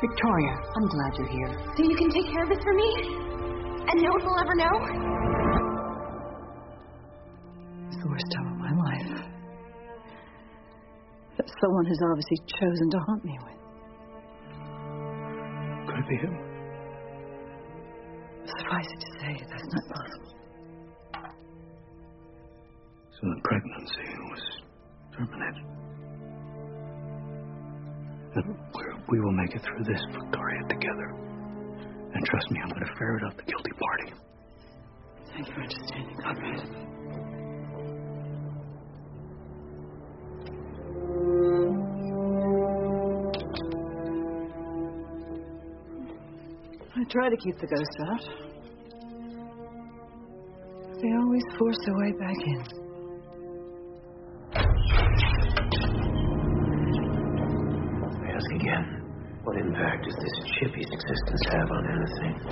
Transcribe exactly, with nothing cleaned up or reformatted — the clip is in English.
Victoria, I'm glad you're here. So you can take care of this for me? And no one will ever know? It's the worst time of my life. That someone has obviously chosen to haunt me with. Could it be him? Suffice it to say, that's not possible. So the pregnancy was terminated. And we're, we will make it through this, Victoria, together. And trust me, I'm going to ferret out the guilty party. Thank you for understanding, Conrad. I try to keep the ghosts out. They always force their way back in. Ask again. What impact does this chippy's existence have on anything?